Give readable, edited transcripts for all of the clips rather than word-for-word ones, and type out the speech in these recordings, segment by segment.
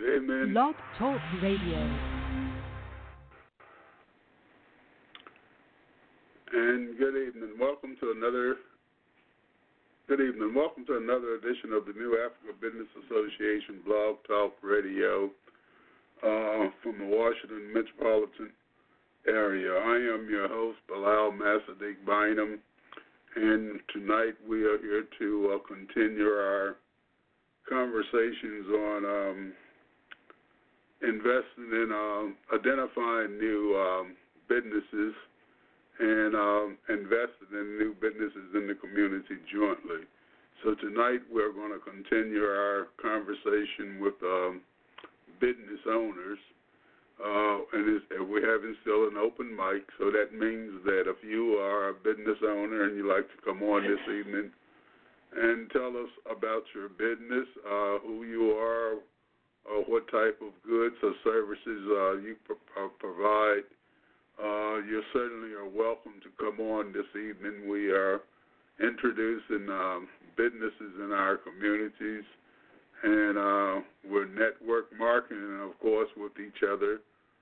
Amen. Blog Talk Radio. And good evening. Welcome to another edition of the New Africa Business Association Blog Talk Radio from the Washington metropolitan area. I am your host, Bilal Massadik Bynum, and tonight we are here to continue our conversations on investing in identifying new businesses and investing in new businesses in the community jointly. So tonight we're going to continue our conversation with business owners, and we're having still an open mic, so that means that if you are a business owner and you'd like to come on this evening and tell us about your business, who you are, what type of goods or services you provide, you certainly are welcome to come on this evening. We are introducing businesses in our communities, and we're network marketing, of course, with each other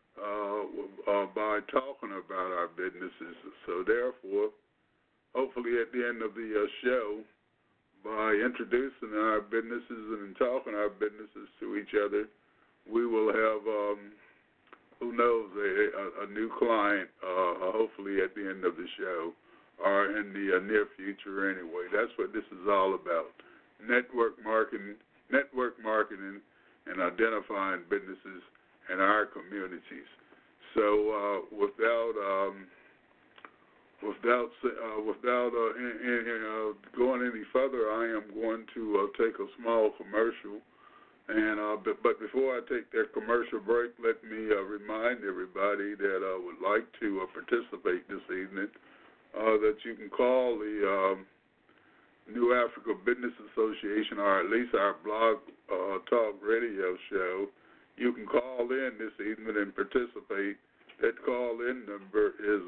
by talking about our businesses. So therefore, hopefully at the end of the show, by introducing our businesses and talking our businesses to each other, we will have, who knows, a new client, hopefully at the end of the show or in the near future anyway. That's what this is all about, network marketing and identifying businesses in our communities. So without going any further, I am going to take a small commercial. And but before I take that commercial break, let me remind everybody that would like to participate this evening that you can call the New Africa Business Association, or at least our blog talk radio show. You can call in this evening and participate. That call-in number is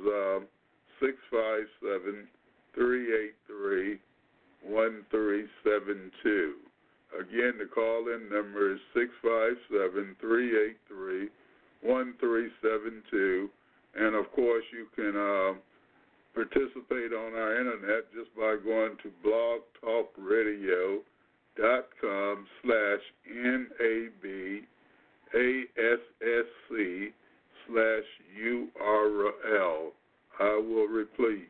657-383-1372. Again, the call-in number is 657-383-1372. And, of course, you can participate on our internet just by going to blogtalkradio.com/NABASSC/URL. I will repeat,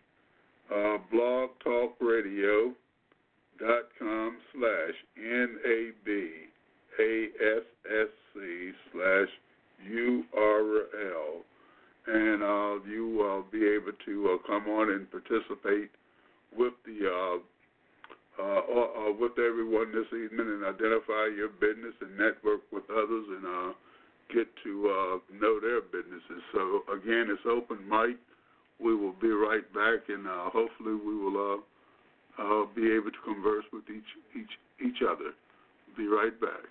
blogtalkradio.com/NABASSC/URL. And you will be able to come on and participate with the with everyone this evening and identify your business and network with others and get to know their businesses. So again, it's open mic. We will be right back, and hopefully we will be able to converse with each other. Be right back.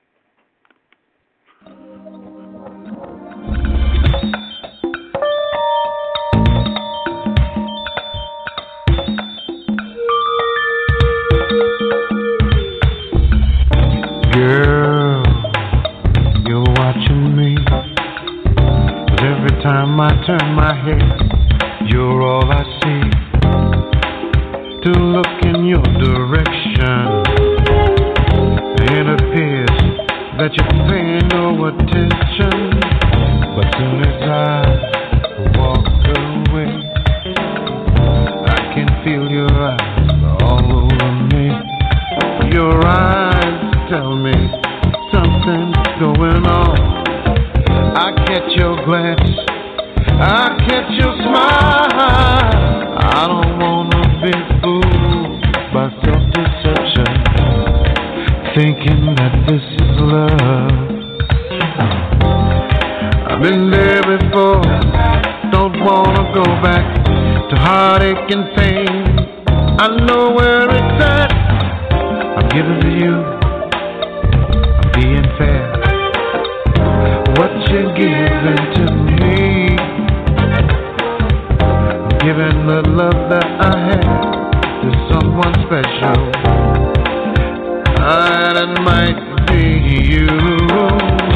Girl, you're watching me, but every time I turn my head, you're all I see. To look in your direction, it appears that you're paying no attention, but soon as I walk away, I can feel your eyes all over me. Your eyes tell me something's going on. I catch your glance, I catch your smile. I don't wanna be fooled by self-deception, thinking that this is love. I've been there before, don't wanna go back to heartache and pain. I know where it's at. I'm giving to you, I'm being fair. What you're giving to me, I'm giving the love that I have to someone special, and it might be you.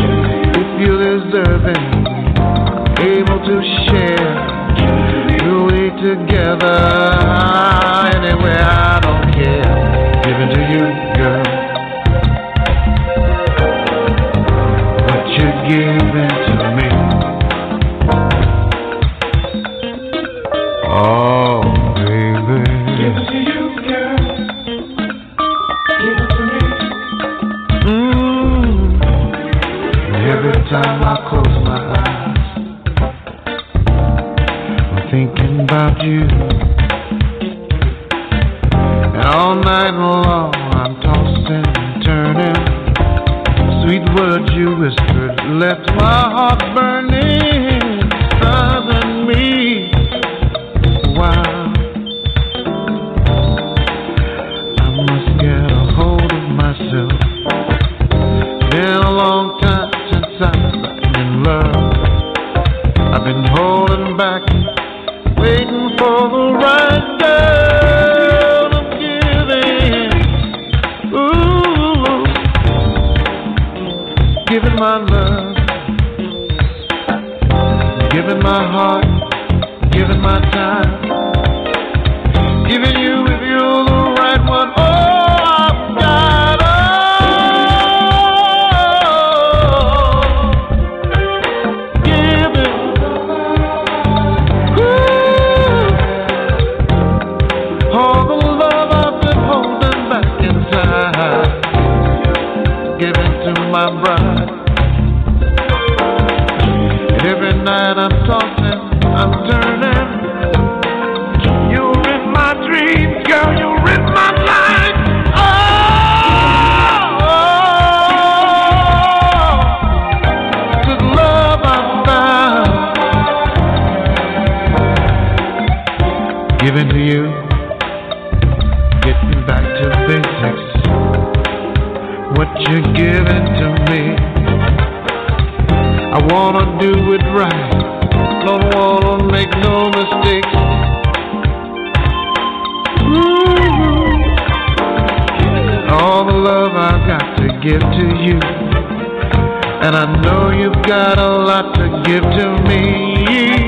wherever, anywhere, I don't care. Giving to you, girl. What you're giving to me. Oh, baby. Give it to you, girl. Give it to me. Every time I close my eyes, I'm thinking about you. And all night long I'm tossing and turning. Sweet words you whispered left my heart burning, bothering me. Wow, I must get a hold of myself. Been a long time since I've been in love. I've been holding back, waiting for the right girl. I'm giving, ooh, giving my love, giving my heart, giving my time, giving you if you're the right one. Oh, I've got giving, all the love I've been holding back inside, giving to my bride. Every night I'm tossing, I'm turning. You're in my dreams, girl, you're in my life. Oh, this love I found, giving to you, getting back to basics. What you're giving to me, I wanna do it right, don't wanna make no mistakes. All the love I've got to give to you, and I know you've got a lot to give to me.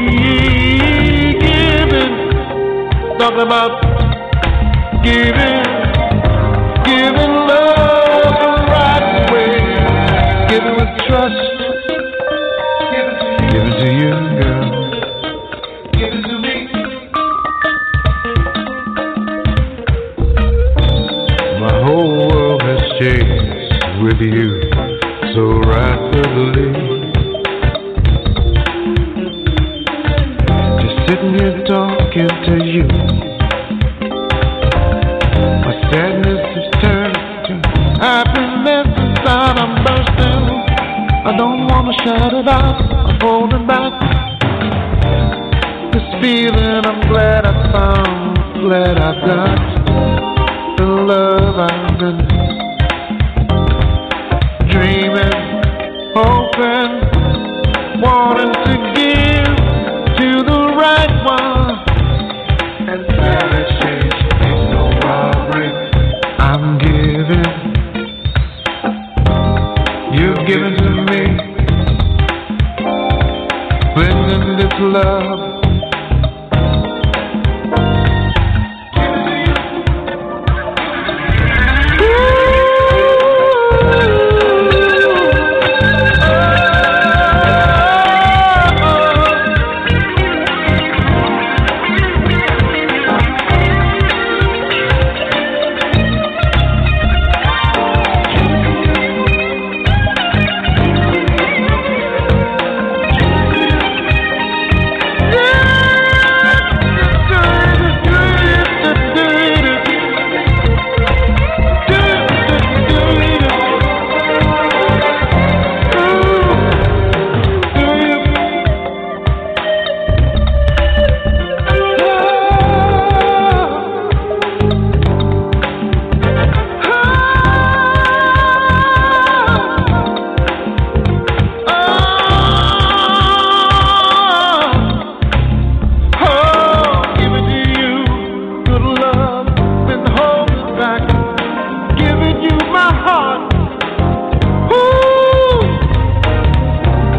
Giving, talk about giving, giving love the right way, giving with trust. Give it to you, girl. Give it to me. My whole world has changed with you so rapidly. Just sitting here talking to you, my sadness has turned to happiness inside. I'm bursting. I don't wanna shout it out, I'm holding back this feeling I'm glad I found, glad I got the love I've been dreaming, hoping, wanting to give to the right one. And that exchange ain't no robbery. I'm giving, you've given to me, blending this love.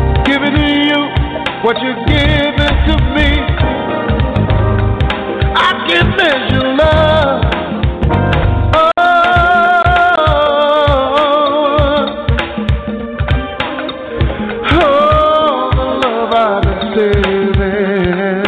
What you're giving to me, I miss your love. Oh, the love I've been saving.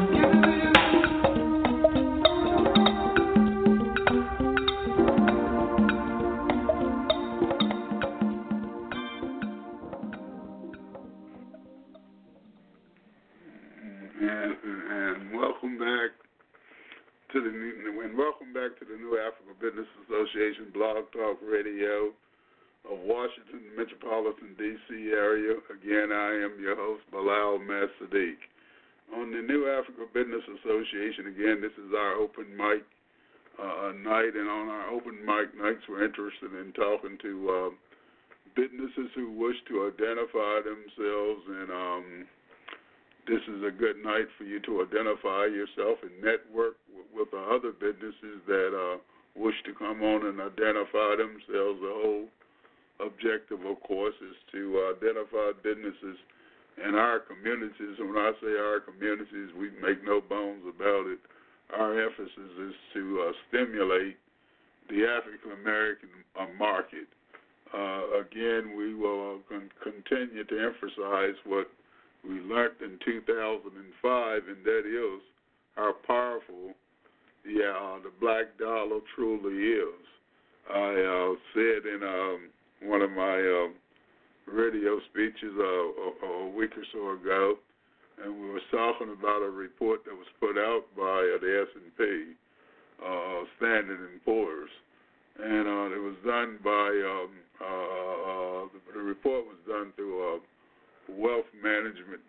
And welcome back to the New Africa Business Association Blog Talk Radio of Washington Metropolitan D.C. area. Again, I am your host, Bilal Masadik. On the New Africa Business Association, again, this is our open mic night, and on our open mic nights, we're interested in talking to businesses who wish to identify themselves, and this is a good night for you to identify yourself and network with the other businesses that wish to come on and identify themselves. The whole objective, of course, is to identify businesses in our communities. And when I say our communities, we make no bones about it. Our emphasis is to stimulate the African American market. Again, we will continue to emphasize what we learned in 2005, and that is how powerful the black dollar truly is. I said in one of my radio speeches a week or so ago, and we were talking about a report that was put out by the S&P, Standard & Poor's, and it was done by, the report was done through Wealth Management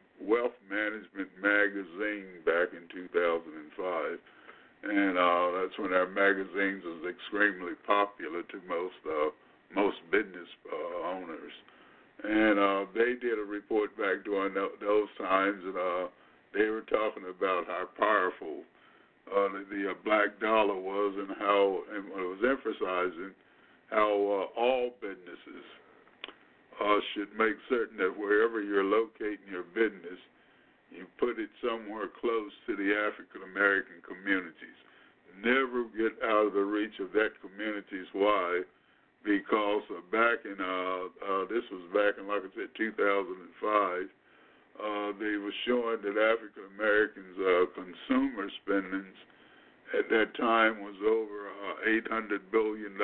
magazine back in 2005, and that's when our magazines was extremely popular to most business owners. And they did a report back during those times, and they were talking about how powerful the black dollar was, and how, and it was emphasizing how all businesses should make certain that wherever you're locating your business, you put it somewhere close to the African American communities. Never get out of the reach of that communities. Why? Because back in this was back in, like I said, 2005. They were showing that African Americans' consumer spendings at that time was over $800 billion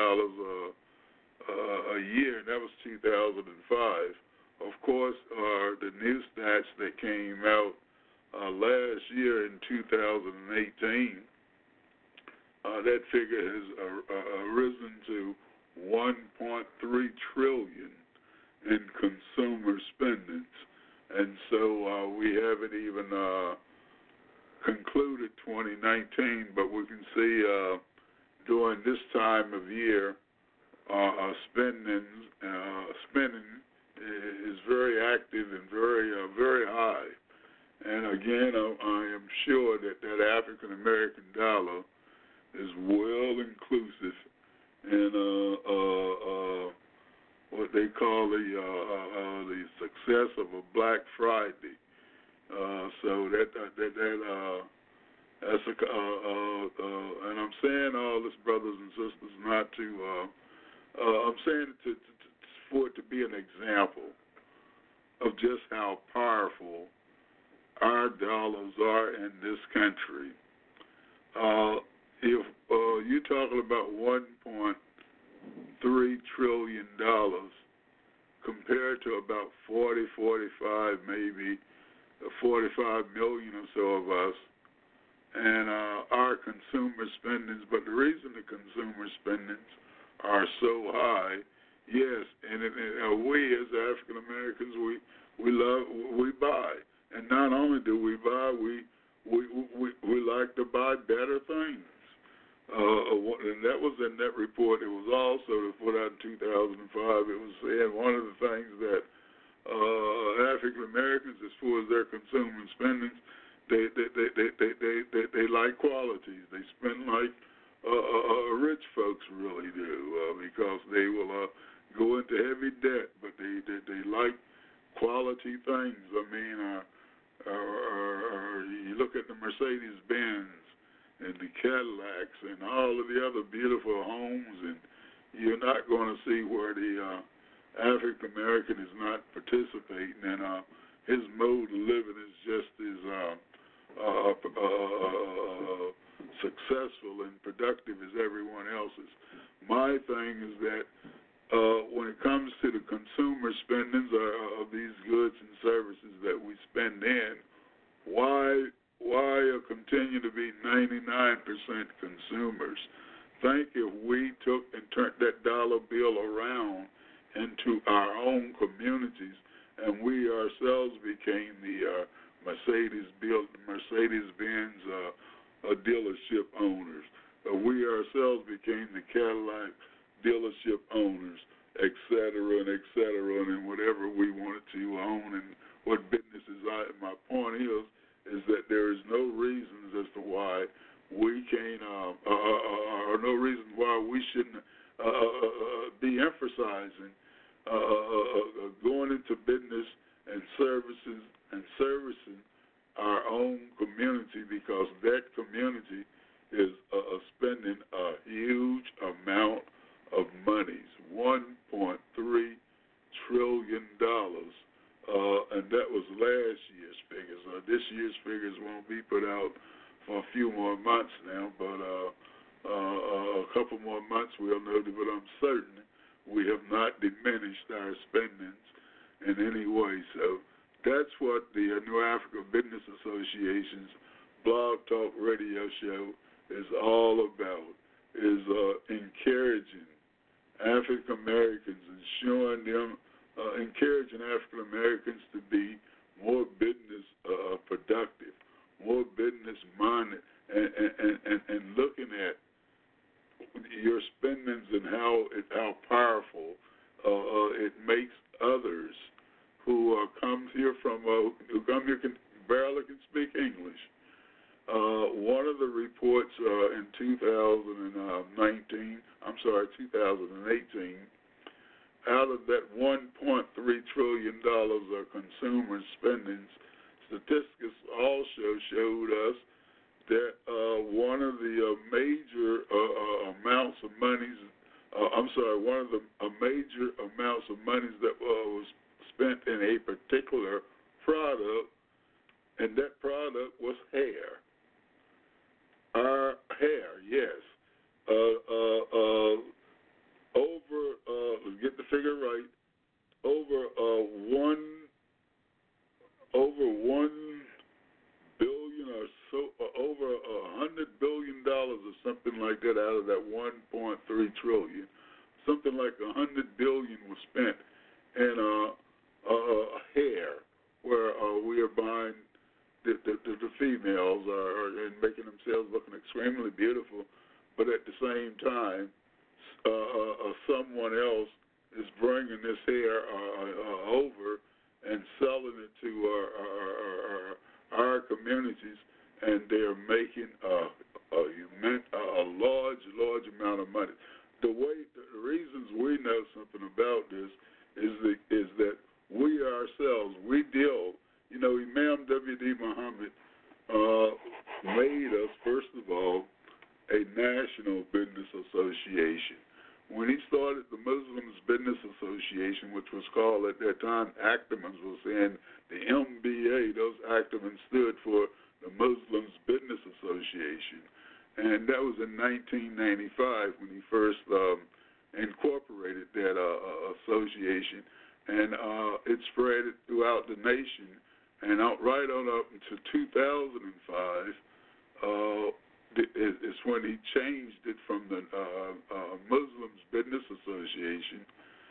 a year, and that was 2005. Of course, the new stats that came out last year in 2018, that figure has risen to $1.3 trillion in consumer spendings, and so we haven't even concluded 2019, but we can see during this time of year, spending is very active and very high. And again, I am sure that African American dollar is well inclusive in what they call the success of a Black Friday. So that's and I'm saying all this, brothers and sisters, not to. I'm saying it for it to be an example of just how powerful our dollars are in this country. If you're talking about $1.3 trillion compared to about 45, maybe 45 million or so of us, and our consumer spendings. But the reason the consumer spendings are so high, yes, and we as African Americans, we buy, and not only do we buy, we like to buy better things. And that was in that report. It was also put out in 2005. It was saying one of the things that African Americans, as far as their consumer spending, they like qualities. They spend like rich folks really do, because they will go into heavy debt, but they like quality things. I mean, you look at the Mercedes-Benz and the Cadillacs and all of the other beautiful homes, and you're not going to see where the African American is not participating, and his mode of living is just as successful and productive as everyone else's. My thing is that when it comes to the consumer spendings of these goods and services that we spend in, why continue to be 99% consumers? Think if we took and turned that dollar bill around into our own communities, and we ourselves became the Mercedes-Benz dealership owners. We ourselves became the Cadillac dealership owners, et cetera, and whatever we wanted to own and what businesses. My point is that there is no reasons as to why we can't, or no reason why we shouldn't be emphasizing going into business and servicing our own community, because that community is spending a huge amount of monies, $1.3 trillion, and that was last year's figures. This year's figures won't be put out for a few more months now, but a couple more months we'll know, but I'm certain we have not diminished our spendings in any way. So that's what the New Africa Business Association's Blog Talk Radio show is all about, is encouraging African Americans and showing them, encouraging African Americans to be more business productive, more business minded, and looking at your spendings and how powerful it makes others who come here can barely speak English. One of the reports in 2018, out of that $1.3 trillion of consumer spending, statistics also showed us that one of the major amounts of monies, one of the major amounts of monies that was spent in a particular product, and that product was hair. Our hair, yes. Get the figure right. Over $1 billion or so, over $100 billion or something like that out of that 1.3 trillion. Something like $100 billion was spent in hair, where we are buying the females are making themselves looking extremely beautiful, but at the same time, someone else is bringing this hair over and selling it to our communities, and they're making a large amount of money. The reasons we know something about this is that we ourselves, we deal. Imam W.D. Muhammad made us, first of all, a national business association. When he started the Muslims Business Association, which was called at that time Ackerman's, was in the MBA. Those Ackerman stood for the Muslims Business Association. And that was in 1995 when he first incorporated that association. And it spread throughout the nation. And right on up to 2005, is when he changed it from the Muslims Business Association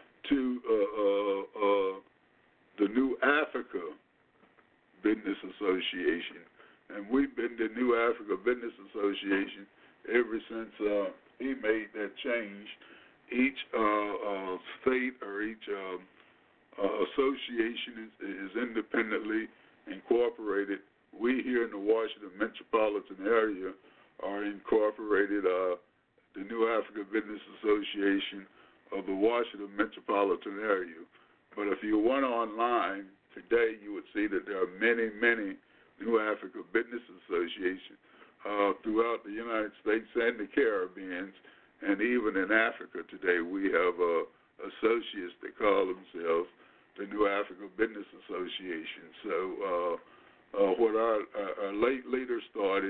to the New Africa Business Association. And we've been the New Africa Business Association ever since he made that change. Each state or each association is independently incorporated. We here in the Washington metropolitan area are incorporated the New Africa Business Association of the Washington metropolitan area. But if you went online today, you would see that there are many New Africa Business Associations. throughout the United States and the Caribbean, and even in Africa today. We have associates that call themselves the New Africa Business Association. So what our late leader started,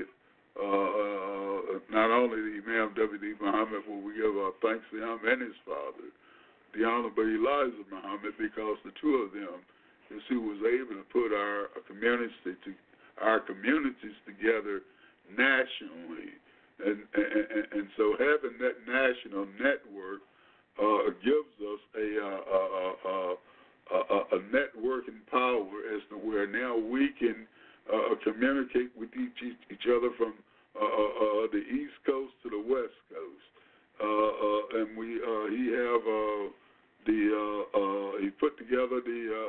not only the Imam W.D. Muhammad, where we give our thanks to him and his father, the Honorable Elijah Muhammad, because the two of them is who was able to put our communities together nationally, and so having that national network gives us a networking power as to where now we can communicate with each other from the East Coast to the West Coast, and he put together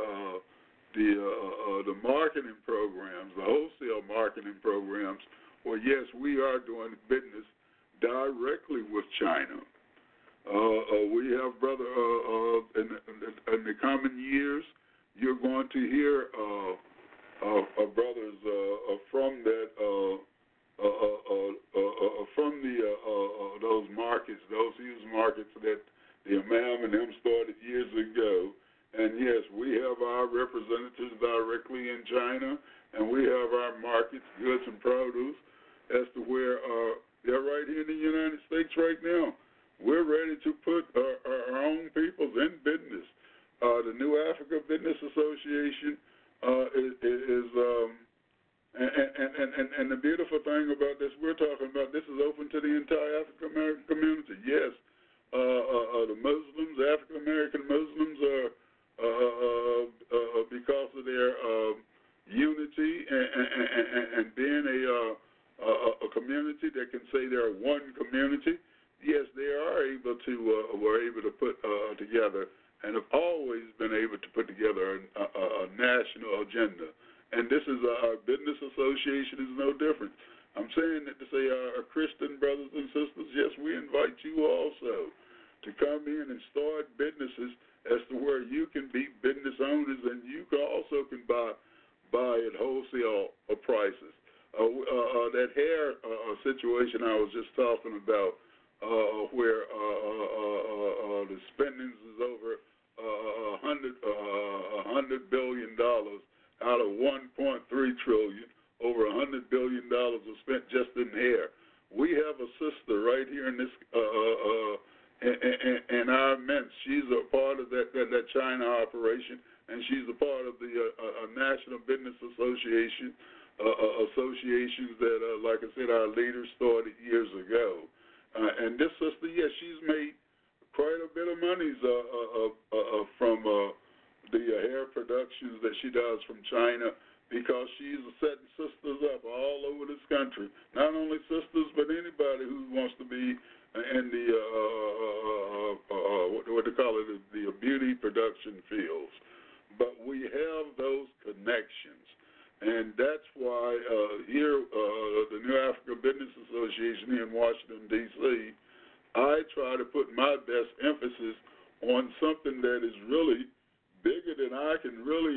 the marketing programs, the wholesale marketing programs. Well, yes, we are doing business directly with China. We have, brother, in the coming years, you're going to hear brothers from that from those markets, those huge markets that the Imam and them started years ago. And yes, we have our representatives directly in China, and we have our markets, goods and produce, as to where they're right here in the United States right now. We're ready to put our own peoples in business. The New Africa Business Association is and the beautiful thing about this we're talking about, this is open to the entire African American community. Yes, the Muslims, African American Muslims are because of their unity and being a community that can say they're one community. Yes, they are able to were able to put together and have always been able to put together a national agenda. And this is our business association is no different. I'm saying that to say our Christian brothers and sisters, yes, we invite you also to come in and start businesses as to where you can be business owners and you also can buy at wholesale prices. That hair situation I was just talking about, where the spending is over $100 billion out of $1.3 trillion. Over $100 billion was spent just in hair. We have a sister right here in this in our midst. She's a part of that China operation, and she's a part of the National Business Association, associations that, like I said, our leaders started years ago. And this sister, yes, she's made quite a bit of money from the hair productions that she does from China, because she's setting sisters up all over this country. Not only sisters, but anybody who wants to be in the what they call it, the beauty production fields. But we have those connections, and that's why here, the New Africa Business Association here in Washington, D.C., I try to put my best emphasis on something that is really bigger than I can really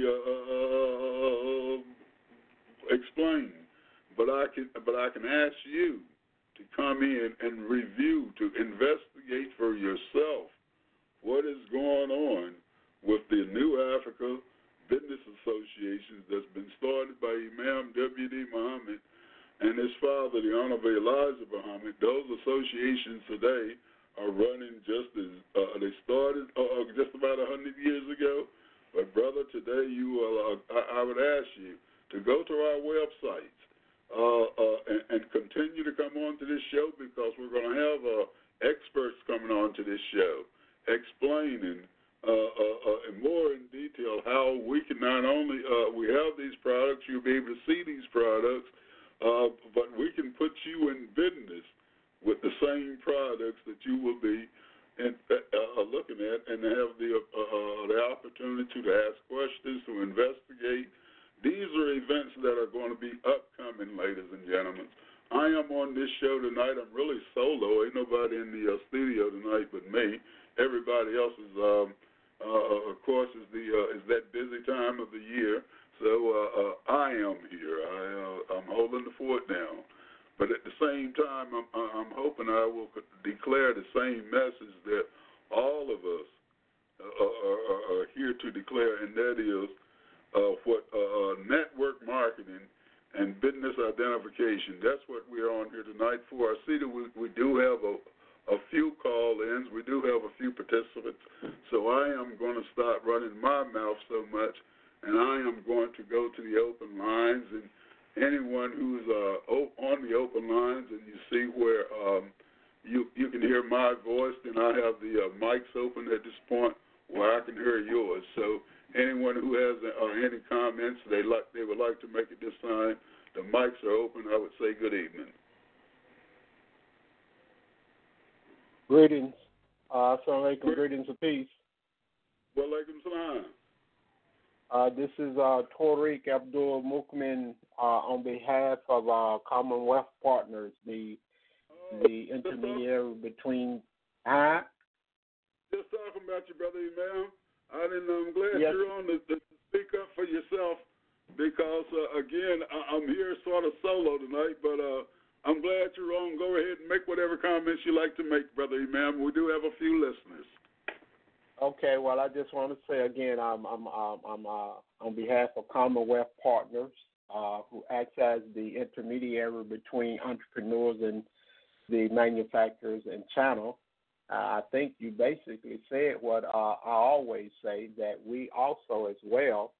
explain. But I can ask you to come in and review, to investigate for yourself what is going on with the New Africa Business Association that's been started by Imam W.D. Muhammad and his father, the Honorable Elijah Muhammad. Those associations today are running just as they started just about 100 years ago. But brother, today I would ask you to go to our websites and continue to come on to this show, because we're going to have experts coming on to this show explaining more in detail how we can not only we have these products, you'll be able to see these products, but we can put you in business with the same products that you will be looking at, and have the opportunity to ask questions, to investigate. These are events that are going to be upcoming, ladies and gentlemen. I am on this show tonight. I'm really solo. Ain't nobody in the studio tonight but me. Everybody else is, of course, is that busy time of the year. So I am here. I'm holding the fort down. But same time, I'm hoping I will declare the same message that all of us are here to declare, and that is what network marketing and business identification. That's what we're on here tonight for. I see that we do have a few call-ins. We do have a few participants. So I am going to stop running my mouth so much, and I am going to go to the open lines. And anyone who's on the open lines and you see where you can hear my voice, then I have the mics open at this point where I can hear yours. So anyone who has any comments they would like to make at this time, the mics are open. I would say good evening. Greetings. Assalamu alaikum. Greetings of peace. Wa alaikum salam. This is Tariq Abdul Mukmin on behalf of Commonwealth Partners, the intermediary between. Just talking about you, brother Imam. I'm glad yes. you're on to speak up for yourself because, again, I'm here sort of solo tonight, but I'm glad you're on. Go ahead and make whatever comments you like to make, brother Imam. We do have a few listeners. Okay, well, I just want to say again, I'm on behalf of Commonwealth Partners, who acts as the intermediary between entrepreneurs and the manufacturers and channel. I think you basically said what I always say, that we also as well,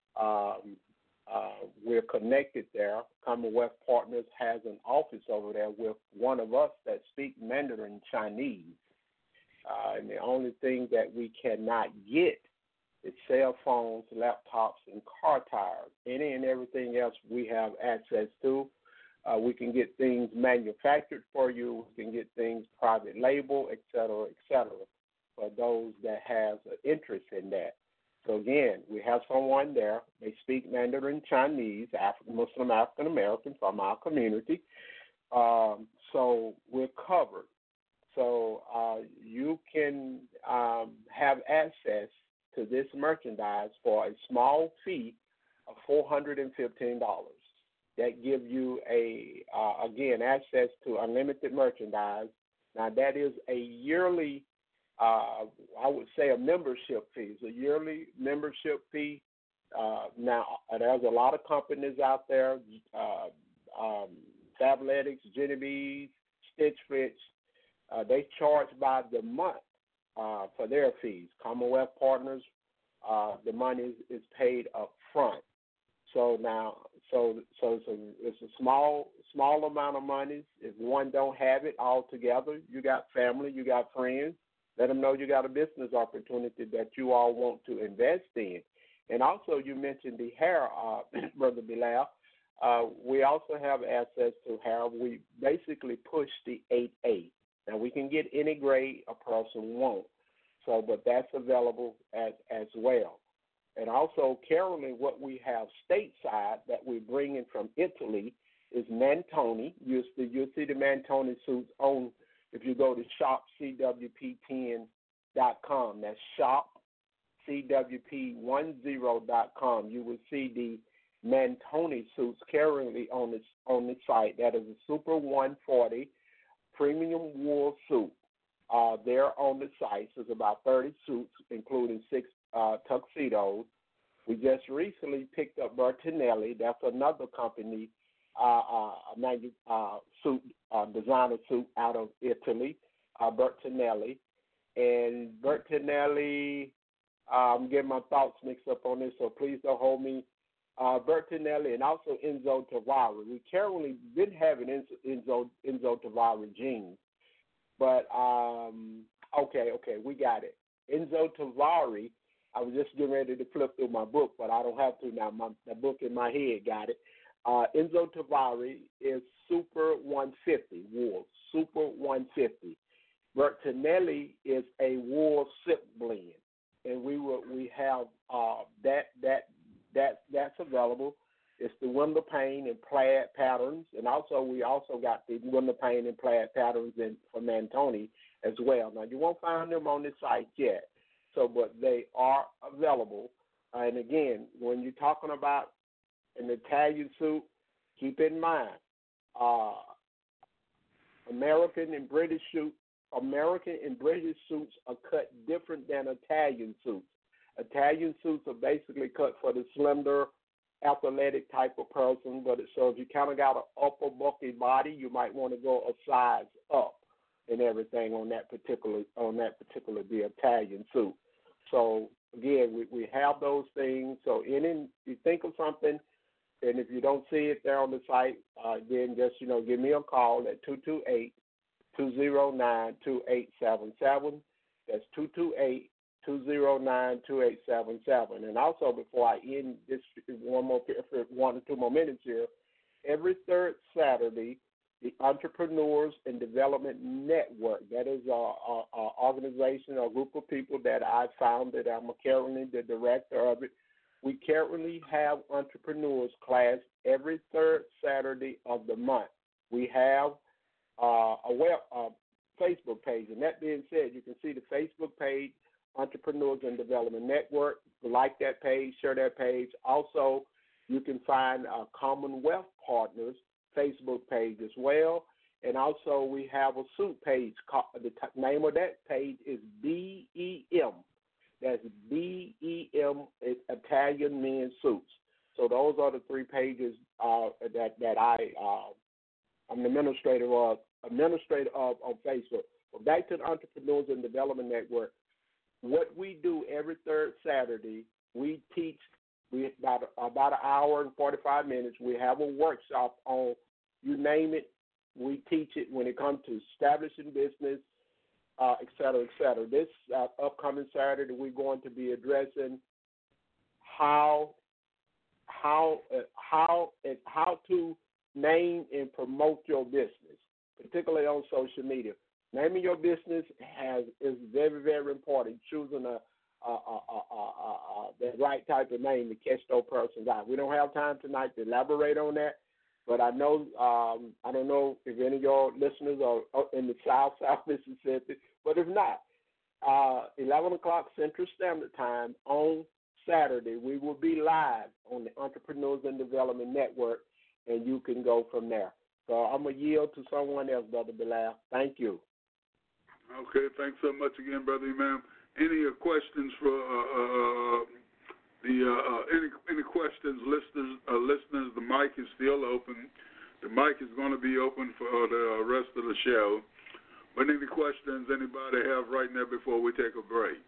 we're connected there. Commonwealth Partners has an office over there with one of us that speak Mandarin Chinese. And the only thing that we cannot get is cell phones, laptops, and car tires. Any and everything else we have access to. We can get things manufactured for you. We can get things private label, et cetera, for those that have an interest in that. So, again, we have someone there. They speak Mandarin Chinese, Muslim African American from our community. So we're covered. So you can have access to this merchandise for a small fee of $415. That gives you again, access to unlimited merchandise. Now, that is a yearly, I would say a membership fee. It's a yearly membership fee. Now, there's a lot of companies out there, Fabletics, Genovese, Stitch Fits. They charge by the month for their fees. Commonwealth Partners, the money is paid up front. So now, it's a small amount of money. If one don't have it all together, you got family, you got friends. Let them know you got a business opportunity that you all want to invest in. And also, you mentioned the hair, Brother Bilal. We also have access to hair. We basically push the 8A. Now, we can get any grade a person wants, but that's available as well. And also, currently, what we have stateside that we're bringing from Italy is Mantoni. You'll see the Mantoni suits on, if you go to shopcwp10.com. That's shopcwp10.com. You will see the Mantoni suits currently on the site. That is a Super 140 premium wool suit. They're on the site. So it's about 30 suits, including 6 tuxedos. We just recently picked up Bertinelli. That's another company, designer suit out of Italy, Bertinelli. And Bertinelli, I'm getting my thoughts mixed up on this, so please don't hold me. Bertinelli and also Enzo Tavari. We currently been having Enzo Tavari jeans. But, okay, we got it. Enzo Tavari, I was just getting ready to flip through my book, but I don't have to now. The book in my head got it. Enzo Tavari is Super 150 wool, Super 150. Bertinelli is a wool silk blend, and we have that's available. It's the window pane and plaid patterns, and we also got the window pane and plaid patterns for Mantoni as well. Now, you won't find them on this site yet, but they are available. And again, when you're talking about an Italian suit, keep in mind American and British suits are cut different than Italian suits. Italian suits are basically cut for the slender, athletic type of person, so if you kind of got an upper bulky body, you might want to go a size up and everything on that particular the Italian suit. So again, we have those things. So if you think of something, and if you don't see it there on the site, then just give me a call at 228-209-2877. That's 228-209-2877. And also, before I end this, one or two more minutes here, every third Saturday, the Entrepreneurs and Development Network, that is our organization, a group of people that I founded. I'm currently the director of it. We currently have entrepreneurs class every third Saturday of the month. We have a Facebook page. And that being said, you can see the Facebook page, Entrepreneurs and Development Network. Like that page, share that page. Also, you can find Commonwealth Partners Facebook page as well. And also, we have a suit page. The name of that page is BEM. That's BEM, Italian Men's Suits. So those are the three pages that I'm the administrator of on Facebook. But back to the Entrepreneurs and Development Network. What we do every third Saturday, we teach. We about an hour and 45 minutes. We have a workshop on, you name it, we teach it when it comes to establishing business, et cetera, et cetera. This upcoming Saturday, we're going to be addressing how to name and promote your business, particularly on social media. Naming your business is very, very important. Choosing the right type of name to catch those persons out. We don't have time tonight to elaborate on that, but I know I don't know if any of your listeners are in the South Mississippi, but if not, 11 o'clock Central Standard Time on Saturday, we will be live on the Entrepreneurs and Development Network, and you can go from there. So I'm going to yield to someone else, Brother Bilal. Thank you. Okay, thanks so much again, Brother Imam. Any questions for any questions, listeners? The mic is still open. The mic is going to be open for the rest of the show. But any questions anybody have right now before we take a break?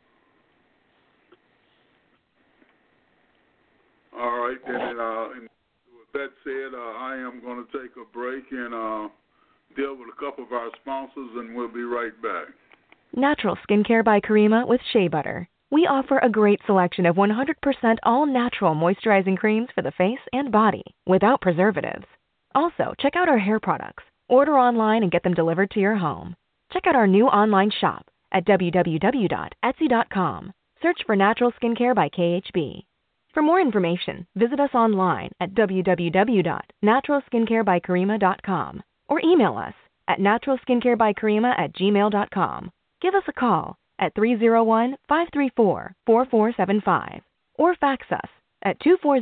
All right, then. With that said, I am going to take a break and deal with a couple of our sponsors, and we'll be right back. Natural Skincare by Karima with Shea Butter. We offer a great selection of 100% all-natural moisturizing creams for the face and body without preservatives. Also, check out our hair products. Order online and get them delivered to your home. Check out our new online shop at www.etsy.com. Search for Natural Skincare by KHB. For more information, visit us online at www.naturalskincarebykarima.com or email us at naturalskincarebykarima@gmail.com. Give us a call at 301-534-4475 or fax us at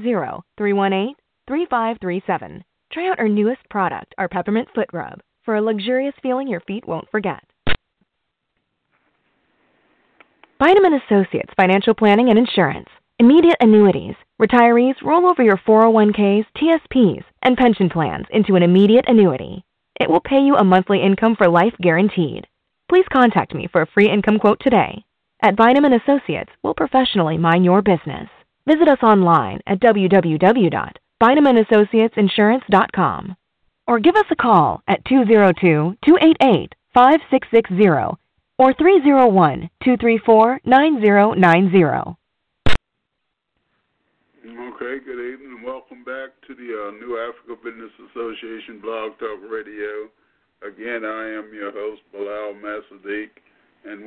240-318-3537. Try out our newest product, our Peppermint Foot Rub, for a luxurious feeling your feet won't forget. Vitamin Associates Financial Planning and Insurance. Immediate annuities. Retirees roll over your 401ks, TSPs, and pension plans into an immediate annuity. It will pay you a monthly income for life guaranteed. Please contact me for a free income quote today. At Vitamin Associates, we'll professionally mind your business. Visit us online at www.vitaminassociatesinsurance.com or give us a call at 202-288-5660 or 301-234-9090. Okay, good evening and welcome back to the New Africa Business Association Blog Talk Radio. Again, I am your host, Bilal Masadiq, and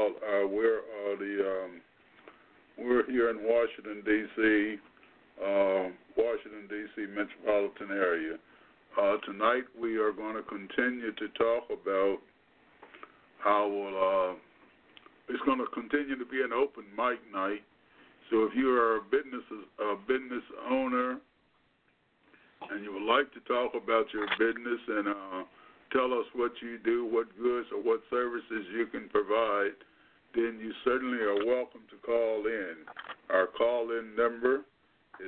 we're here in Washington, D.C., metropolitan area. Tonight we are going to continue to talk about how it's going to continue to be an open mic night. So if you are a business owner and you would like to talk about your business and tell us what you do, what goods or what services you can provide, then you certainly are welcome to call in. Our call-in number is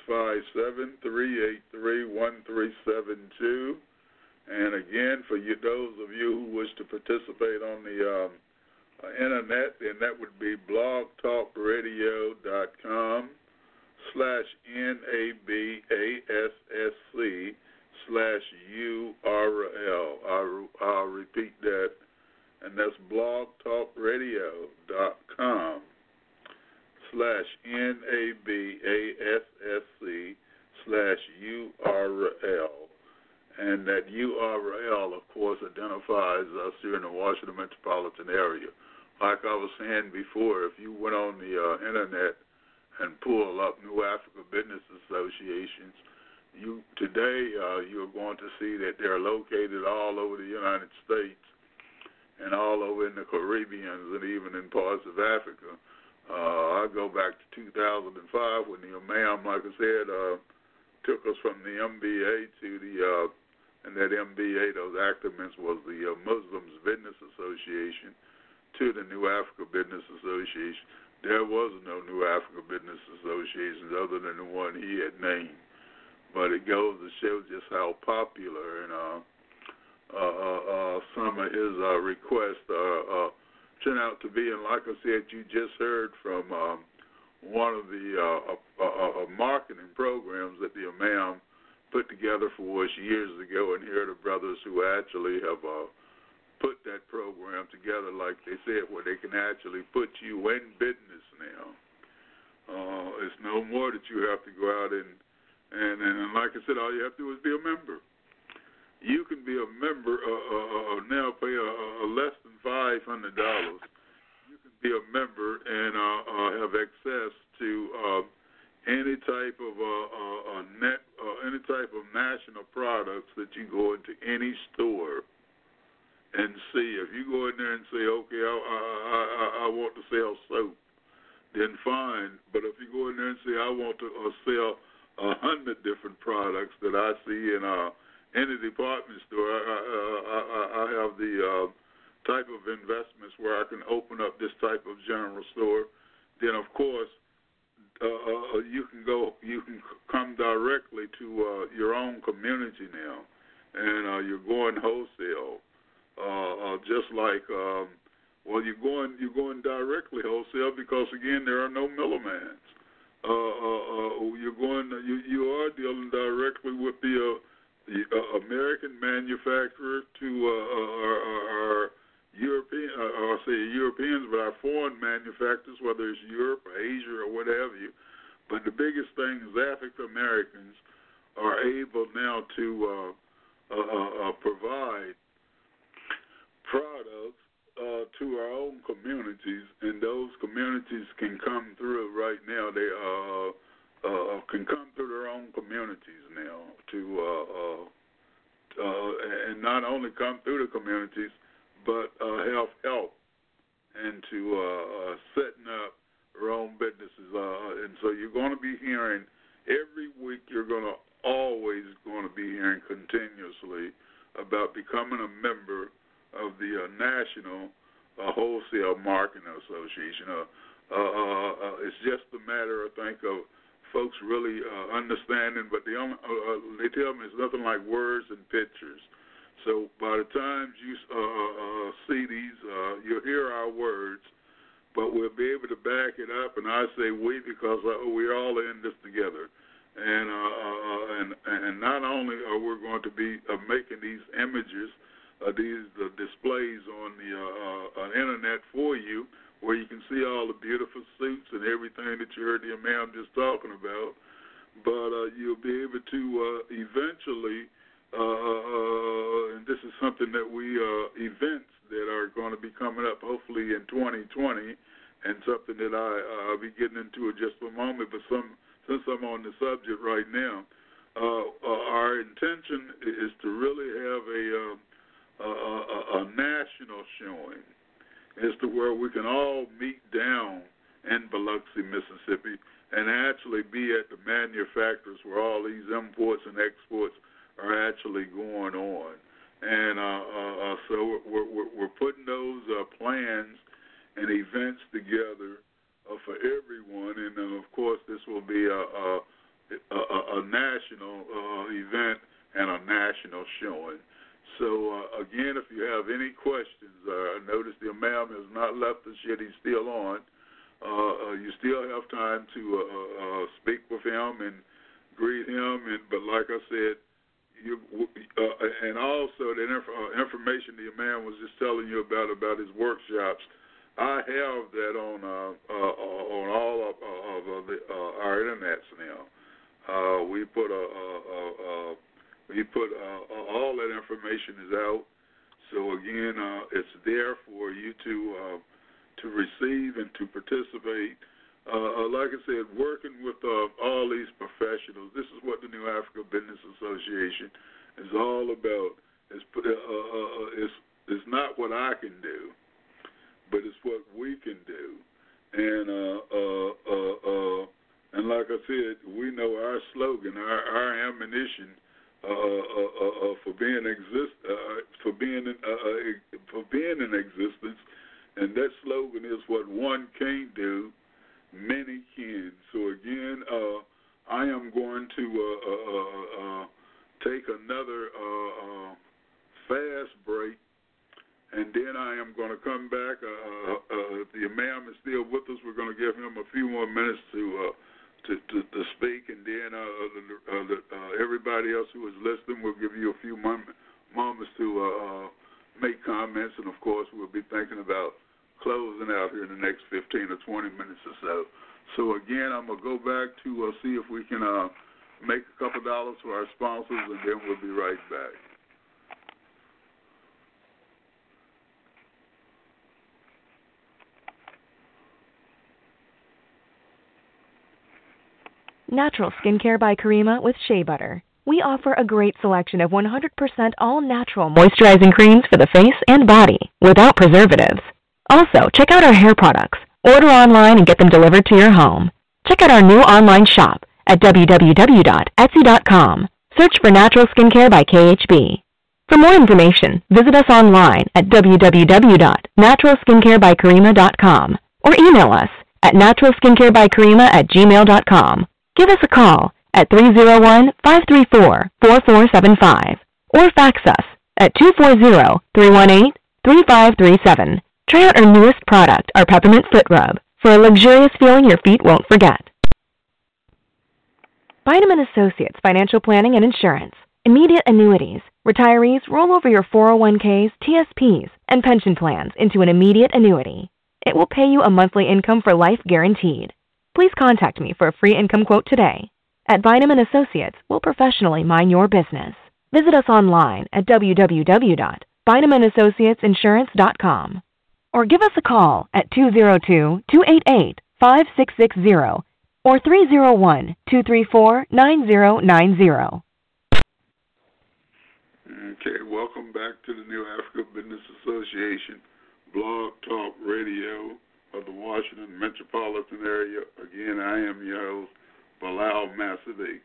657-383-1372. And again, for you, those of you who wish to participate on the internet, then that would be blogtalkradio.com/NABASSC/URL. I'll repeat that, and that's blogtalkradio.com/NABASSC/URL. And that URL, of course, identifies us here in the Washington metropolitan area. Like I was saying before, if you went on the internet and pull up New Africa Business Associations, today you're going to see that they're located all over the United States and all over in the Caribbean and even in parts of Africa. I go back to 2005 when the imam, like I said, took us from the MBA to the and that MBA, those acronyms was the Muslims Business Association to the New Africa Business Association. There was no New Africa Business Association other than the one he had named. But it goes to show just how popular and some of his requests turn out to be. And like I said, you just heard from one of the marketing programs that the imam put together for us years ago, and here are the brothers who actually have put that program together, like they said, where they can actually put you in business now. It's no more that you have to go out and like I said, all you have to do is be a member. You can be a member now, pay less than $500. You can be a member and have access to any type of any type of national products that you go into any store and see. If you go in there and say, okay, I want to sell soap, then fine. But if you go in there and say, I want to sell 100 different products that I see in any department store, I have the type of investments where I can open up this type of general store, then of course you can come directly to your own community now, and you're going wholesale, just like you're going directly wholesale because again there are no middlemans. You are dealing directly with the American manufacturer to our European, I'll say Europeans, but our foreign manufacturers, whether it's Europe or Asia or what have you. But the biggest thing is African Americans are able now to provide products to our own communities, and those communities can come through right now. They can come through their own communities now and not only come through the communities, but have help into setting up their own businesses. And so you're going to be hearing every week. You're always going to be hearing continuously about becoming a member of the National Wholesale Marketing Association. It's just a matter, I think, of folks really understanding. But they tell me it's nothing like words and pictures. So by the time you see these, you'll hear our words, but we'll be able to back it up. And I say we because we're all in this together. And not only are we going to be making these images, these displays on the internet for you, where you can see all the beautiful suits and everything that you heard the imam just talking about, but you'll be able to eventually. And this is something that events that are going to be coming up hopefully in 2020, and something that I'll be getting into in just a moment. But since I'm on the subject right now, our intention is to really have a national showing as to where we can all meet down in Biloxi, Mississippi, and actually be at the manufacturers where all these imports and exports are actually going on. And so we're putting those plans and events together for everyone, and of course this will be a national event and a national showing. So again, if you have any questions, notice the imam has not left us yet; he's still on. You still have time to speak with him and greet him, but like I said, and also the information the imam was just telling you about his workshops. I have that on all of our internets now. We put all that information is out. So again, it's there for you to receive and to participate. Like I said, working with all these professionals. This is what the New Africa Business Association is all about. It's not what I can do, but it's what we can do. And like I said, we know our slogan, our ammunition for being in existence, and that slogan is what one can't do, many can. So again, I am going to take another fast break, and then I am going to come back. If the imam is still with us, we're going to give him a few more minutes to speak, and then everybody else who is listening will give you a few moments to make comments, and of course we'll be thinking about closing out here in the next 15 or 20 minutes or so. So again, I'm going to go back to see if we can make a couple dollars for our sponsors, and then we'll be right back. Natural Skincare by Karima with Shea Butter. We offer a great selection of 100% all-natural moisturizing creams for the face and body without preservatives. Also, check out our hair products. Order online and get them delivered to your home. Check out our new online shop at www.etsy.com. Search for Natural Skincare by KHB. For more information, visit us online at www.naturalskincarebykarima.com or email us at naturalskincarebykarima@gmail.com. Give us a call at 301-534-4475 or fax us at 240-318-3537. Try out our newest product, our Peppermint Foot Rub, for a luxurious feeling your feet won't forget. Bynum & Associates Financial Planning and Insurance. Immediate annuities. Retirees roll over your 401ks, TSPs, and pension plans into an immediate annuity. It will pay you a monthly income for life guaranteed. Please contact me for a free income quote today. At Bynum & Associates, we'll professionally mind your business. Visit us online at www.bynumandassociatesinsurance.com or give us a call at 202-288-5660 or 301-234-9090. Okay, welcome back to the New Africa Business Association Blog Talk Radio of the Washington metropolitan area. Again, I am your host, Bilal Massady.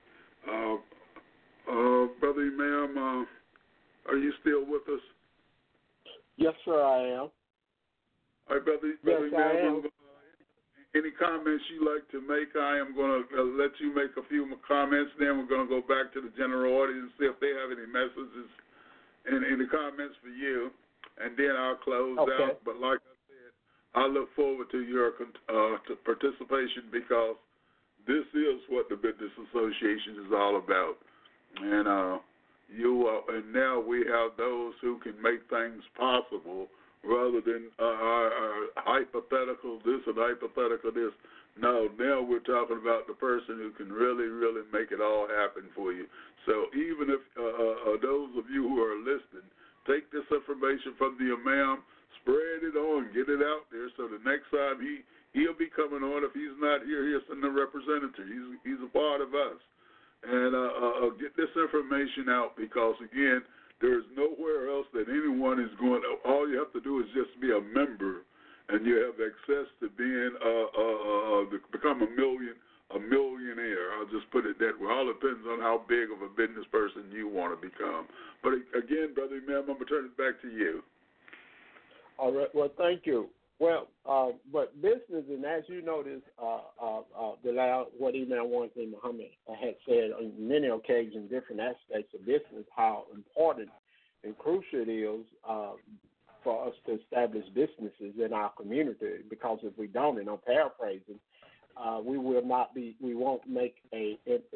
Brother Imam, are you still with us? Yes, sir, I am. All right, Brother Yes, I Imam, am. any comments you'd like to make? I am going to let you make a few comments, then we're going to go back to the general audience and see if they have any messages and any comments for you, and then I'll close out. But like I said, I look forward to your participation because this is what the Business Association is all about. And and now we have those who can make things possible rather than hypothetical this and hypothetical this. No, now we're talking about the person who can really, really make it all happen for you. So even if those of you who are listening, take this information from the imam, spread it on, get it out there, so the next time he'll be coming on. If he's not here, he'll send a representative. He's a part of us. And get this information out because, again, there's nowhere else that anyone is going. All you have to do is just be a member, and you have access to being become a a millionaire. I'll just put it that way. All depends on how big of a business person you want to become. But again, Brother Imam, I'm going to turn it back to you. All right. Well, thank you. Well, but business, and as you notice, what Imam Wanzi Muhammad had said on many occasions, different aspects of business, how important and crucial it is for us to establish businesses in our community. Because if we don't, and I'm paraphrasing, we won't make an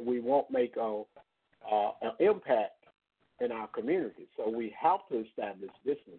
impact in our community. So we have to establish businesses.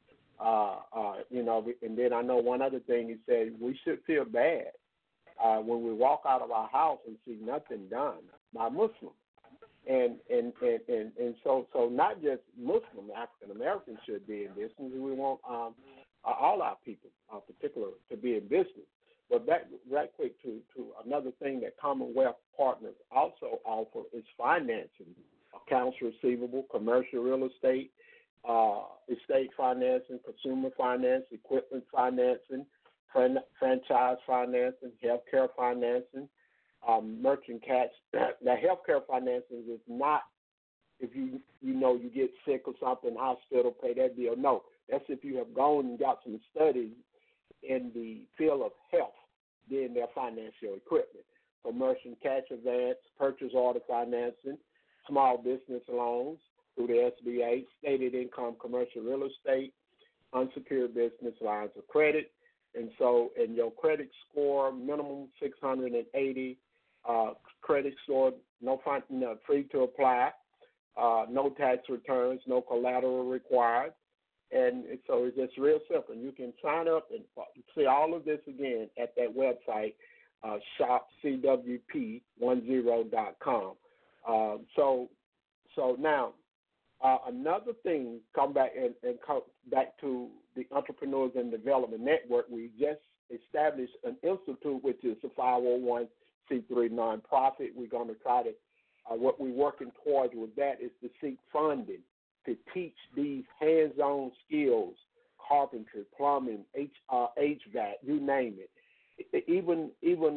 And then I know one other thing he said, we should feel bad when we walk out of our house and see nothing done by Muslims. And so not just Muslim African Americans should be in business. We want all our people, particular, to be in business. But back right quick to another thing that Commonwealth Partners also offer is financing, accounts receivable, commercial real estate, estate financing, consumer finance, equipment financing, franchise financing, healthcare financing, merchant cash. Now, healthcare financing is not if you get sick or something, hospital, pay that bill. No, that's if you have gone and got some studies in the field of health, then they'll finance your equipment. So merchant cash advance, purchase order financing, small business loans through the SBA, stated income commercial real estate, unsecured business lines of credit. And your credit score, minimum 680, credit score, free to apply, no tax returns, no collateral required. And so it's just real simple. You can sign up and see all of this again at that website, shopcwp10.com. So now, another thing, come back to the Entrepreneurs and Development Network. We just established an institute, which is a 501c3 nonprofit. We're going to try to, what we're working towards with that is to seek funding to teach these hands-on skills, carpentry, plumbing, HVAC, you name it. Even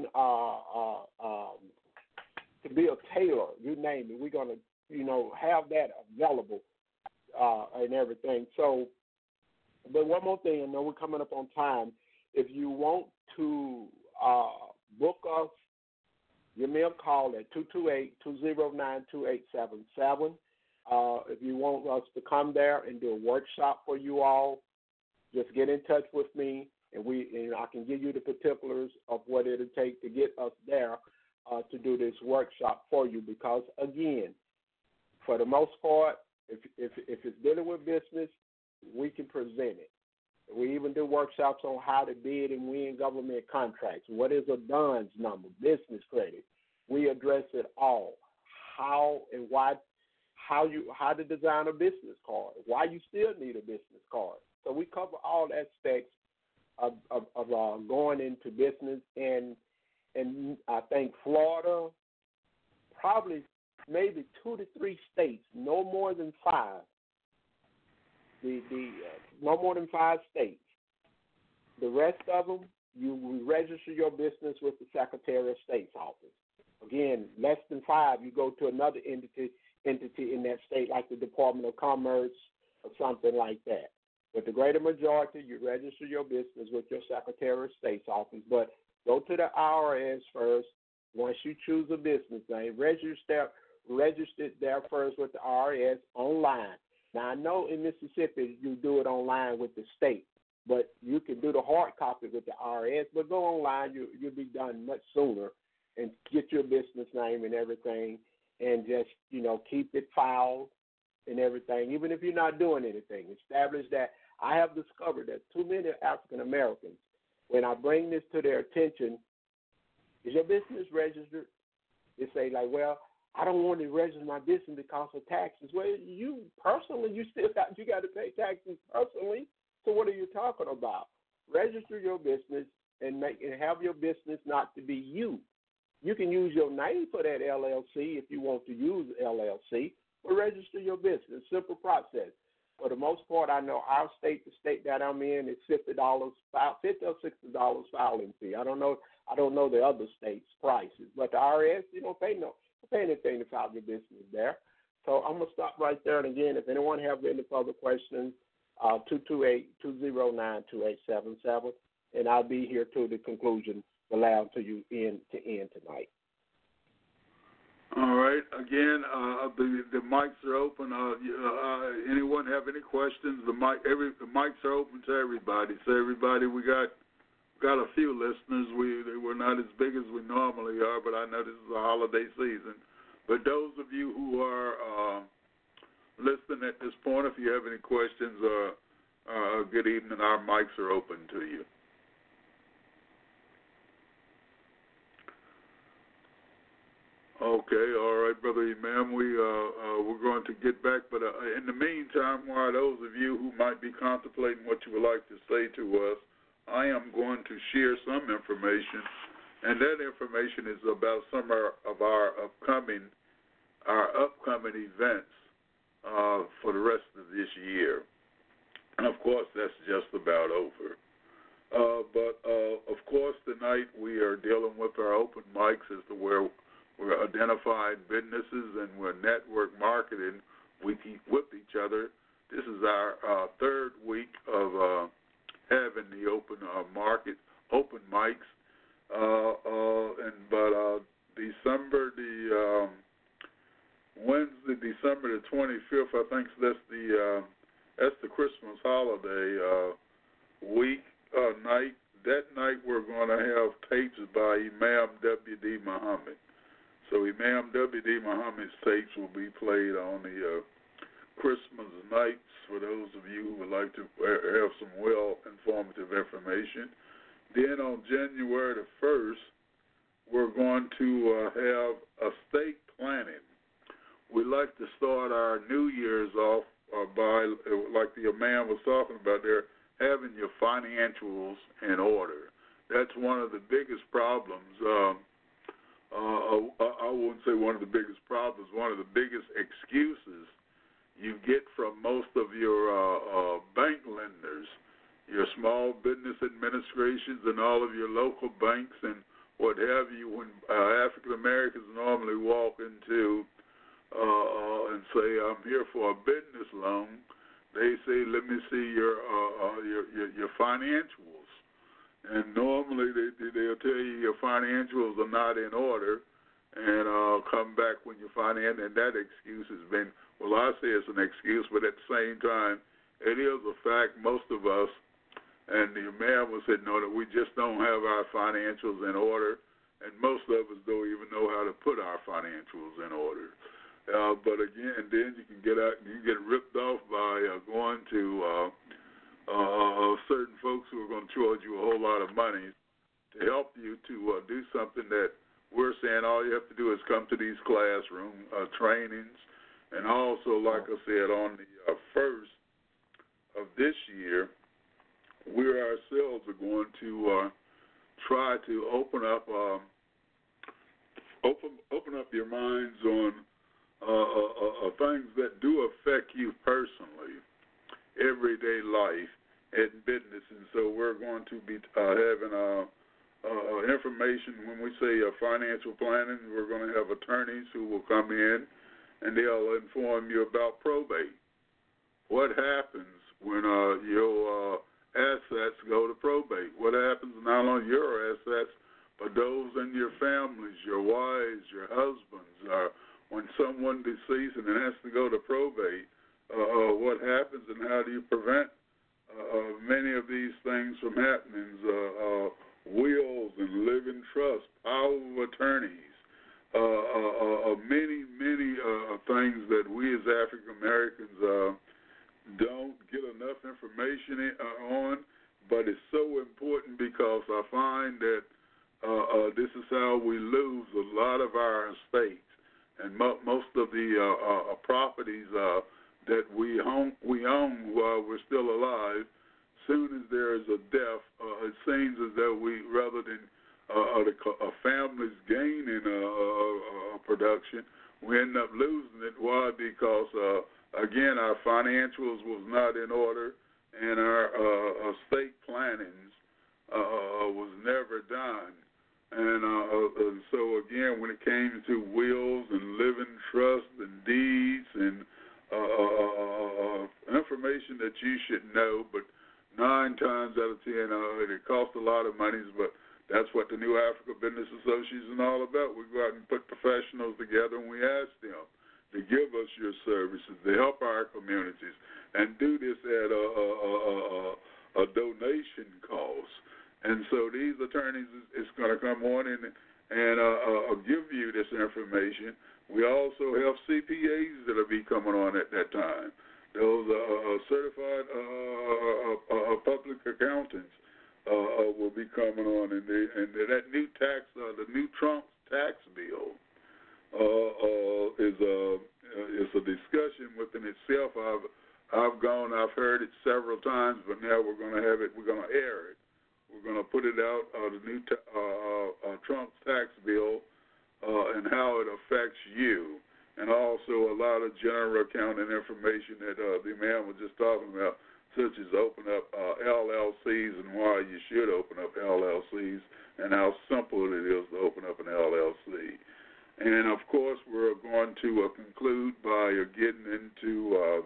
to be a tailor, you name it. We're going to, have that available and everything. So, but one more thing, I know we're coming up on time. If you want to book us, give me a call at 228-209-2877. If you want us to come there and do a workshop for you all, just get in touch with me, and I can give you the particulars of what it'll take to get us there to do this workshop for you. Because again, for the most part, if it's dealing with business, we can present it. We even do workshops on how to bid and win government contracts. What is a DUNS number, business credit? We address it all. How and why, how to design a business card, why you still need a business card. So we cover all aspects of going into business. And I think Florida, probably maybe 2 to 3 states, no more than 5. No more than 5 states. The rest of them, you register your business with the Secretary of State's office. Again, less than 5, you go to another entity in that state, like the Department of Commerce or something like that. But the greater majority, you register your business with your Secretary of State's office. But go to the IRS first. Once you choose a business name, register it there first with the IRS online. Now, I know in Mississippi you do it online with the state, but you can do the hard copy with the IRS. But go online, you'll be done much sooner, and get your business name and everything, and just, keep it filed and everything, even if you're not doing anything. Establish that. I have discovered that too many African Americans, when I bring this to their attention, is your business registered? They say, like, well, I don't want to register my business because of taxes. Well, you personally, you got to pay taxes personally. So what are you talking about? Register your business and have your business not to be you. You can use your name for that LLC if you want to use LLC, but register your business. Simple process. For the most part, I know our state, the state that I'm in, is $50, $50 or $60 filing fee. I don't know the other states' prices, but the IRS, you don't pay anything to file your business there. So I'm gonna stop right there. And again, if anyone have any further questions, 228-209-2877, and I'll be here to the conclusion, allowed to you end tonight. All right. Again, the mics are open. Anyone have any questions? The mics are open to everybody. So everybody, we got a few listeners. We're not as big as we normally are, but I know this is a holiday season. But those of you who are listening at this point, if you have any questions, good evening. Our mics are open to you. Okay, all right, Brother Imam. We're going to get back, but in the meantime, while those of you who might be contemplating what you would like to say to us, I am going to share some information, and that information is about some of our upcoming events for the rest of this year. And of course, that's just about over. But of course, tonight we are dealing with our open mics as to where we're identifying businesses and we're network marketing with each other. This is our third week of having the open mics. Wednesday, December the 25th, I think that's the Christmas holiday week night. That night we're going to have tapes by Imam W.D. Muhammad. So Imam W.D. Muhammad's tapes will be played on the Christmas nights for those of you who would like to have some well-informative information. Then on January the 1st, we're going to have estate planning. We like to start our New Year's off by, like the Imam was talking about there, having your financials in order. That's one of the biggest problems. I wouldn't say one of the biggest problems, one of the biggest excuses you get from most of your bank lenders, your small business administrations and all of your local banks and what have you. When African Americans normally walk into and say, I'm here for a business loan, they say, let me see your financials. And normally they'll tell you your financials are not in order, and come back when you finance. And that excuse has been, well, I say it's an excuse, but at the same time, it is a fact. Most of us, and the man was saying, no, that we just don't have our financials in order, and most of us don't even know how to put our financials in order. But again, then you can get ripped off by going to certain folks who are going to charge you a whole lot of money to help you to do something that we're saying all you have to do is come to these classroom trainings. And also, like I said, on the 1st of this year, we ourselves are going to try to open up your minds on things that do affect you personally, everyday life and business. And so we're going to be having information. When we say financial planning, we're going to have attorneys who will come in and they'll inform you about probate. What happens when your assets go to probate? What happens not only your assets, but those in your families, your wives, your husbands, when someone deceases and it has to go to probate, what happens and how do you prevent many of these things from happening? Wills and living trusts, power of attorneys, many things that we as African Americans don't get enough information on, but it's so important because I find that this is how we lose a lot of our estates. And most of the properties that we own while we're still alive, soon as there is a death, it seems as though we, rather than a family's gaining production, we end up losing it. Why? Because again, our financials was not in order, and our estate plannings was never done. And so, again, when it came to wills and living trusts and deeds and information that you should know, but 9 times out of 10, it costs a lot of money, but that's what the New Africa Business Association is all about. We go out and put professionals together, and we ask them to give us your services, to help our communities, and do this at a donation cost. And so these attorneys is going to come on and give you this information. We also have CPAs that will be coming on at that time. Those certified public accountants will be coming on, and that new tax, the new Trump tax bill, is a discussion within itself. I've heard it several times, but now we're going to have it. We're going to air it. We're going to put it out, the new Trump's tax bill, and how it affects you, and also a lot of general accounting information that the man was just talking about, such as open up LLCs and why you should open up LLCs, and how simple it is to open up an LLC. And, of course, we're going to conclude by getting into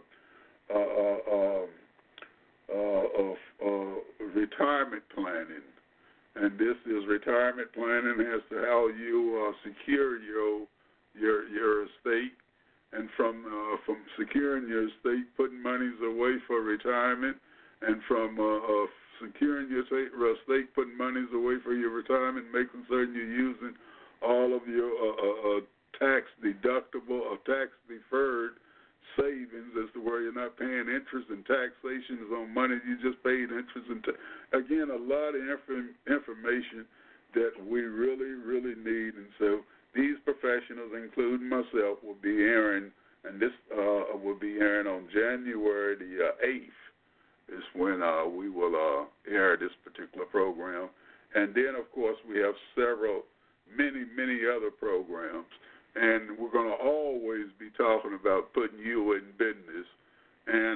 retirement planning. And this is retirement planning as to how you secure your estate, and from securing your estate, putting monies away for retirement, and from securing your estate, putting monies away for your retirement, making certain you're using all of your tax deductible or tax deferred savings, as to where you're not paying interest and taxations on money you just paid interest. And again, a lot of information that we really, really need. And so these professionals, including myself, will be airing, and this will be airing on January the 8th is when we will air this particular program. And then, of course, we have many other programs. And we're going to always be talking about putting you in business and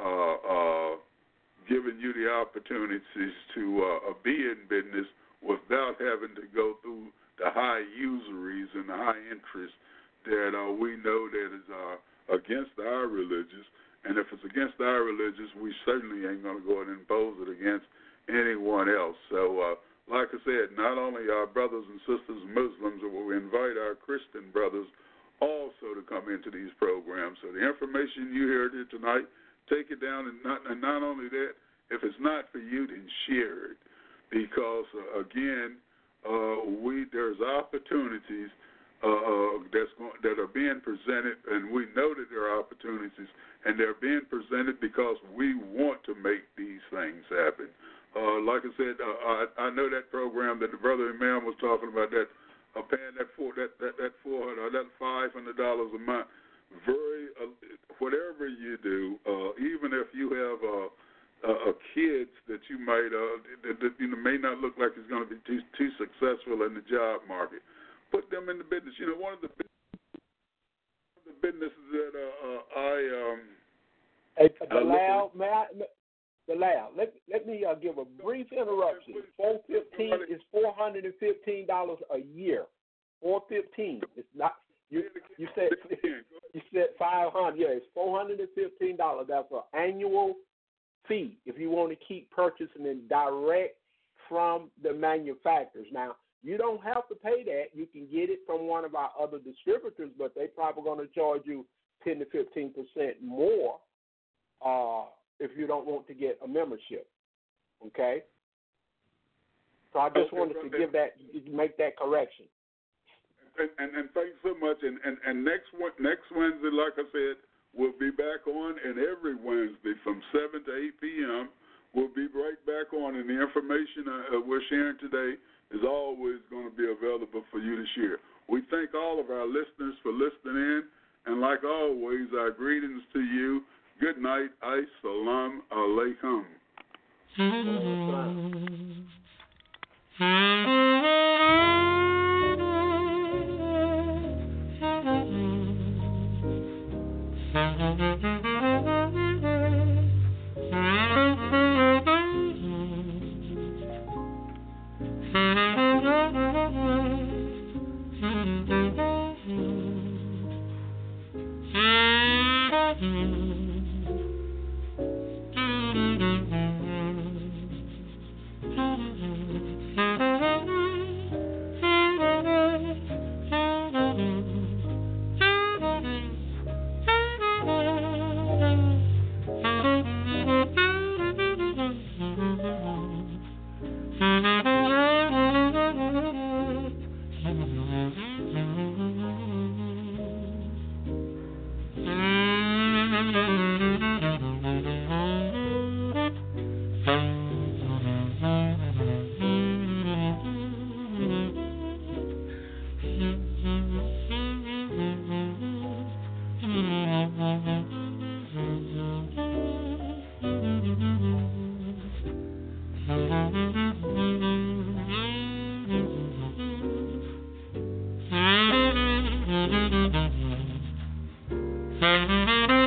giving you the opportunities to be in business without having to go through the high usuries and the high interest that we know that is against our religious. And if it's against our religious, we certainly ain't going to go and impose it against anyone else. So, like I said, not only our brothers and sisters Muslims, but we invite our Christian brothers also to come into these programs. So the information you heard here tonight, take it down, and not only that, if it's not for you, then share it, because again, there's opportunities that are being presented, and we know that there are opportunities, and they're being presented because we want to make these things happen. Like I said, I know that program that the brother Imam was talking about, that paying that $400, that $500 a month. Whatever you do, even if you have kids that you might that may not look like it's going to be too successful in the job market, put them in the business. You know, one of the businesses that let me give a brief interruption. 415 is $415 a year. 415. It's not. You said 500. Yeah, it's $415. That's an annual fee if you want to keep purchasing it direct from the manufacturers. Now, you don't have to pay that. You can get it from one of our other distributors, but they're probably going to charge you 10 to 15% more if you don't want to get a membership. Okay? So I just wanted to make that correction. And thanks so much. And next Wednesday, like I said, we'll be back on, and every Wednesday from 7 to 8 p.m., we'll be right back on, and the information we're sharing today is always going to be available for you to share. We thank all of our listeners for listening in, and like always, our greetings to you. Good night. Assalamu alaikum. Mm-hmm. Thank you.